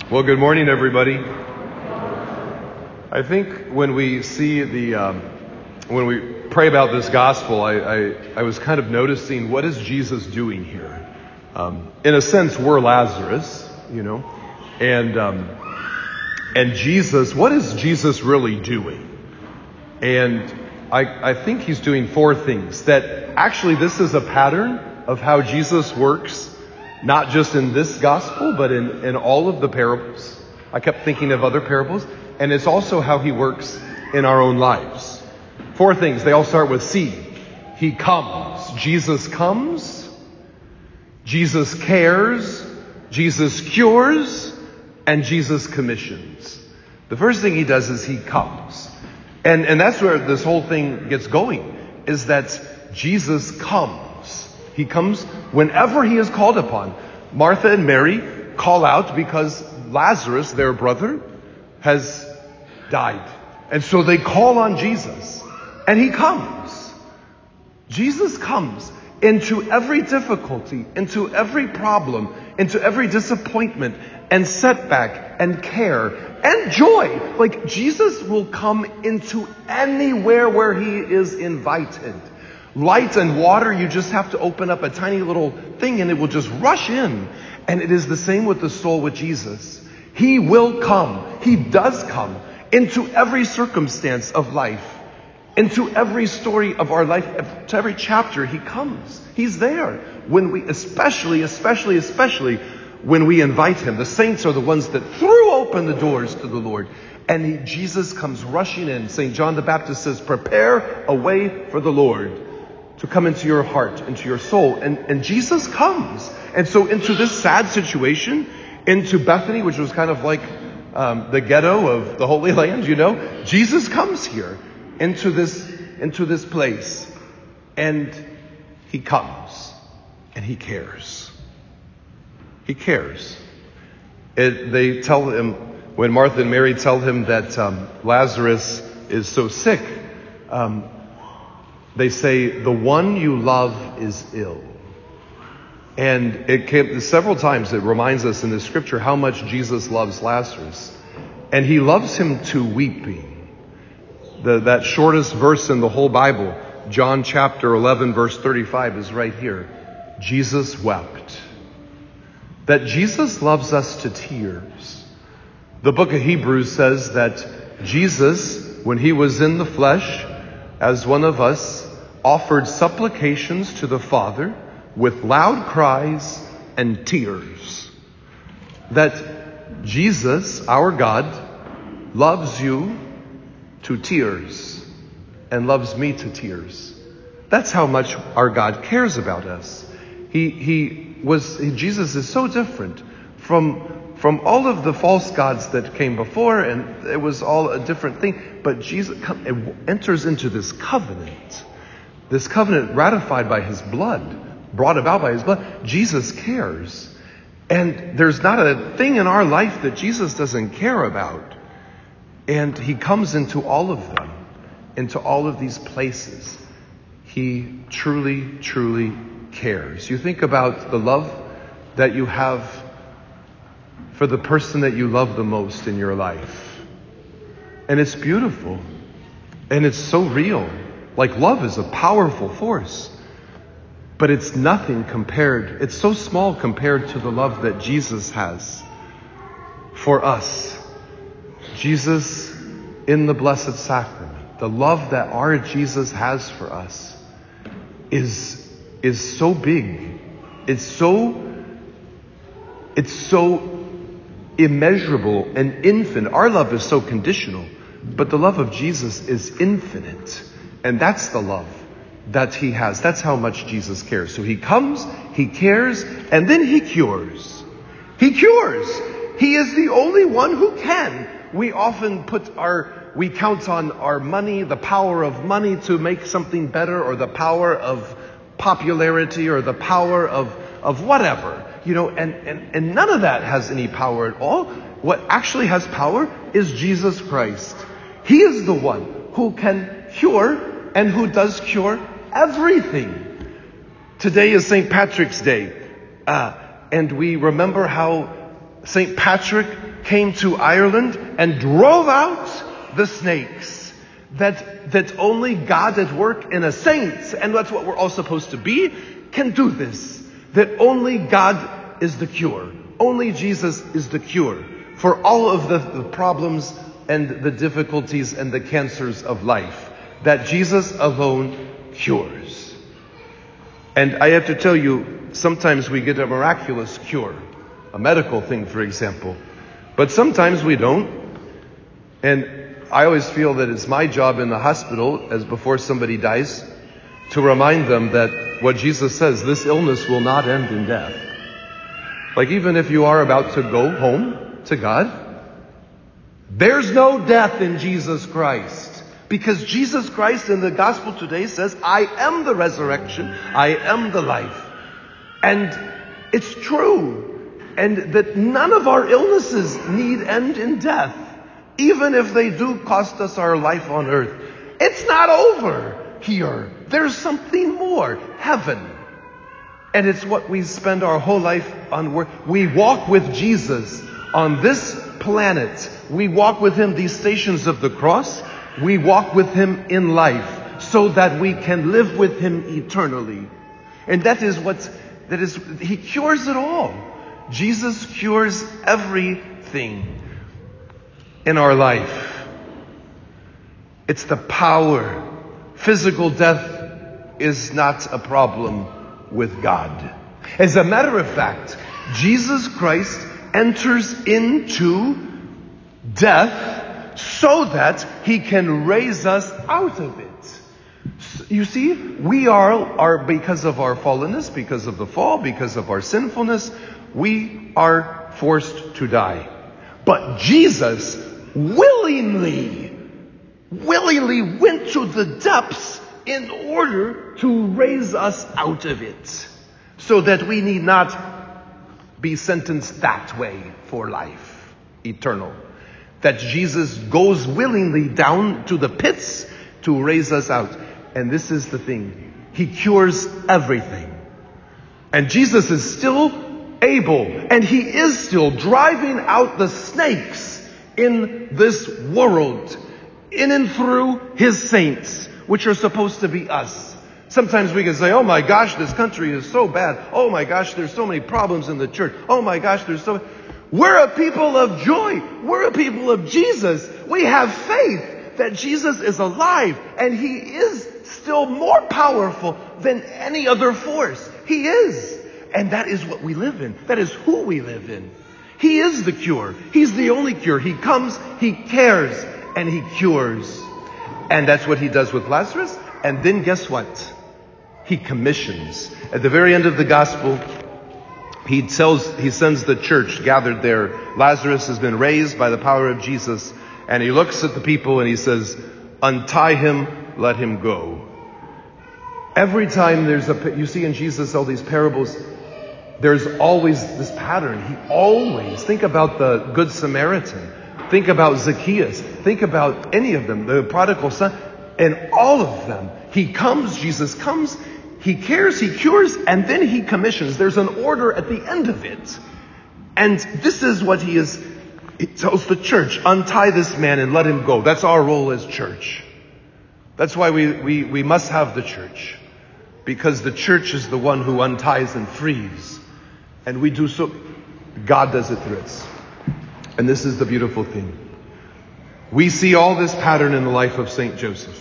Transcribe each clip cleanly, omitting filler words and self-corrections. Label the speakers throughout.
Speaker 1: Well, good morning, everybody. I think when we see when we pray about this gospel, I was kind of noticing, what is Jesus doing here? In a sense, we're Lazarus, and Jesus, what is Jesus really doing? And I think he's doing four things. That actually this is a pattern of how Jesus works, not just in this gospel, but in all of the parables. I kept thinking of other parables. And it's also how he works in our own lives. Four things. They all start with C. He comes. Jesus comes. Jesus cares. Jesus cures. And Jesus commissions. The first thing he does is he comes. And that's where this whole thing gets going, is that Jesus comes. He comes whenever he is called upon. Martha and Mary call out because Lazarus, their brother, has died. And so they call on Jesus. And he comes. Jesus comes into every difficulty, into every problem, into every disappointment and setback and care and joy. Like, Jesus will come into anywhere where he is invited. Light and water, you just have to open up a tiny little thing and it will just rush in. And it is the same with the soul with Jesus. He will come. He does come into every circumstance of life. Into every story of our life, to every chapter, he comes. He's there. When we, especially when we invite him. The saints are the ones that threw open the doors to the Lord. And Jesus comes rushing in. St. John the Baptist says, prepare a way for the Lord to come into your heart, into your soul. And Jesus comes. And so into this sad situation, into Bethany, which was kind of like the ghetto of the Holy Land, Jesus comes here into this place. And he comes. And he cares. He cares. They tell him, when Martha and Mary tell him that Lazarus is so sick, they say, the one you love is ill. And it came several times, it reminds us in the scripture how much Jesus loves Lazarus. And he loves him to weeping. That shortest verse in the whole Bible, John chapter 11, verse 35, is right here. Jesus wept. That Jesus loves us to tears. The book of Hebrews says that Jesus, when he was in the flesh, as one of us, offered supplications to the Father with loud cries and tears. That Jesus, our God, loves you to tears and loves me to tears. That's how much our God cares about us. Jesus is so different from all of the false gods that came before, and it was all a different thing. But Jesus enters into this covenant ratified by his blood, brought about by his blood. Jesus cares. And there's not a thing in our life that Jesus doesn't care about. And he comes into all of them, into all of these places. He truly, truly cares. You think about the love that you have for the person that you love the most in your life. And it's beautiful. And it's so real. Like, love is a powerful force. But it's nothing compared. It's so small compared to the love that Jesus has for us. Jesus in the Blessed Sacrament. The love that our Jesus has for us is so big. It's so immeasurable and infinite. Our love is so conditional, but the love of Jesus is infinite. And that's the love that he has. That's how much Jesus cares. So he comes, he cares, and then he cures. He cures. He is the only one who can. We often we count on our money, the power of money to make something better, or the power of popularity, or the power of whatever, and none of that has any power at all. What actually has power is Jesus Christ. He is the one who can cure and who does cure everything. Today is St. Patrick's Day, and we remember how St. Patrick came to Ireland and drove out the snakes. That only God at work in a saint, and that's what we're all supposed to be, can do this. That only God is the cure. Only Jesus is the cure for all of the problems and the difficulties and the cancers of life. That Jesus alone cures. And I have to tell you, sometimes we get a miraculous cure. A medical thing, for example. But sometimes we don't. And I always feel that it's my job in the hospital, as before somebody dies, to remind them that what Jesus says, this illness will not end in death. Like even if you are about to go home to God, there's no death in Jesus Christ. Because Jesus Christ in the gospel today says, I am the resurrection, I am the life. And it's true. And that none of our illnesses need end in death. Even if they do cost us our life on earth. It's not over here. There's something more. Heaven. And it's what we spend our whole life on. We walk with Jesus on this planet. We walk with Him these stations of the cross. We walk with Him in life so that we can live with Him eternally. And He cures it all. Jesus cures everything in our life. It's the power. Physical death is not a problem with God. As a matter of fact, Jesus Christ enters into death so that He can raise us out of it. You see, we are because of our fallenness, because of the fall, because of our sinfulness, we are forced to die. But Jesus willingly went to the depths in order to raise us out of it. So that we need not be sentenced that way for life eternal. That Jesus goes willingly down to the pits to raise us out. And this is the thing. He cures everything. And Jesus is still able, and He is still driving out the snakes in this world, in and through His saints, which are supposed to be us. Sometimes we can say, oh my gosh, this country is so bad. Oh my gosh, there's so many problems in the church. Oh my gosh, we're a people of joy. We're a people of Jesus. We have faith that Jesus is alive, and He is still more powerful than any other force. He is. And that is what we live in. That is who we live in. He is the cure. He's the only cure. He comes, He cares, and He cures. And that's what He does with Lazarus. And then guess what? He commissions. At the very end of the gospel, He sends the church gathered there. Lazarus has been raised by the power of Jesus. And He looks at the people and He says, untie him, let him go. Every time you see in Jesus all these parables, there's always this pattern. Think about the Good Samaritan. Think about Zacchaeus. Think about any of them, the prodigal son. And all of them, Jesus comes, He cares, He cures, and then He commissions. There's an order at the end of it. And this is what He tells the church, untie this man and let him go. That's our role as church. That's why we must have the church. Because the church is the one who unties and frees. And we do so, God does it through us. And this is the beautiful thing. We see all this pattern in the life of Saint Joseph.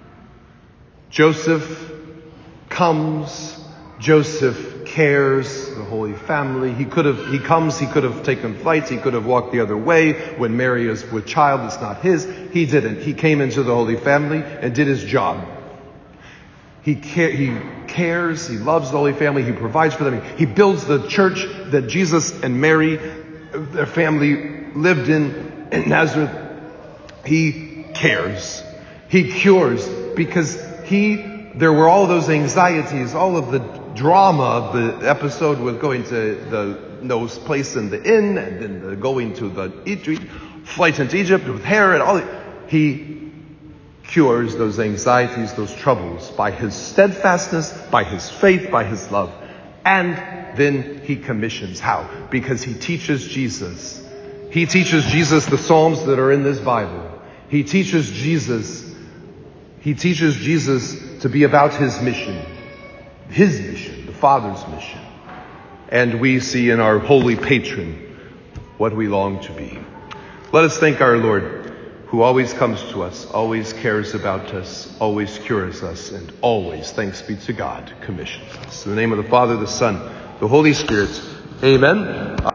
Speaker 1: Joseph comes, Joseph cares, the Holy Family. He could have taken flight, he could have walked the other way. When Mary is with child, it's not his. He didn't. He came into the Holy Family and did his job. He cares, he loves the Holy Family, he provides for them. He builds the church that Jesus and Mary, their family, lived in Nazareth. He cares. He cures because there were all those anxieties, all of the drama of the episode with going to the place in the inn and then going to the flight into Egypt with Herod. He cures those anxieties, those troubles by His steadfastness, by His faith, by His love. And then He commissions. How? Because He teaches Jesus He teaches Jesus the Psalms that are in this Bible. He teaches Jesus to be about his mission, the Father's mission. And we see in our holy patron what we long to be. Let us thank our Lord, who always comes to us, always cares about us, always cures us, and always, thanks be to God, commissions us. In the name of the Father, the Son, the Holy Spirit, amen.